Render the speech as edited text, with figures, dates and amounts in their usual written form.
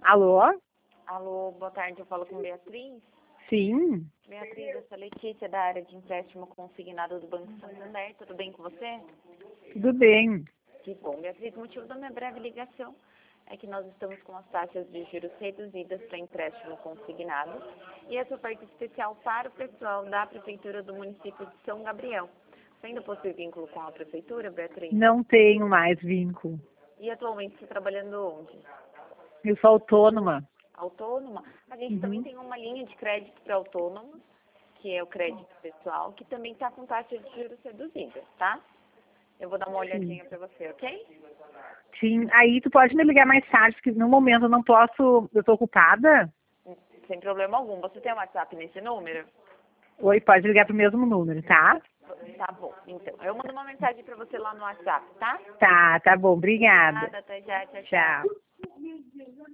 Alô? Alô, boa tarde, eu falo com Beatriz. Sim, Beatriz, eu sou Letícia, da área de empréstimo consignado do Banco Santander. Tudo bem com você? tudo bem. Que bom, Beatriz. O motivo da minha breve ligação é que nós estamos com as taxas de juros reduzidas para empréstimo consignado e essa oferta especial para o pessoal da Prefeitura do município de São Gabriel. Você ainda possui vínculo com a Prefeitura, Beatriz? Não tenho mais vínculo. E atualmente você está trabalhando onde? Eu sou autônoma. Autônoma? A gente também Uhum. tem uma linha de crédito para autônomos, que é o crédito pessoal, que também está com taxa de juros reduzida, tá? Eu vou dar uma Sim. olhadinha para você, ok? Sim, aí tu pode me ligar mais tarde, porque no momento eu não posso, eu tô ocupada. Sem problema algum. Você tem um WhatsApp nesse número? Oi, pode ligar pro mesmo número, tá? Tá bom, então. Eu mando uma mensagem para você lá no WhatsApp, tá? Tá bom, obrigada. Obrigada, até já, tchau, tchau. Tchau.